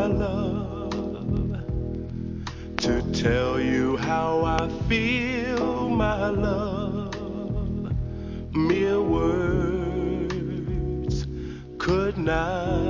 my love, to tell you how I feel, my love. Mere words could not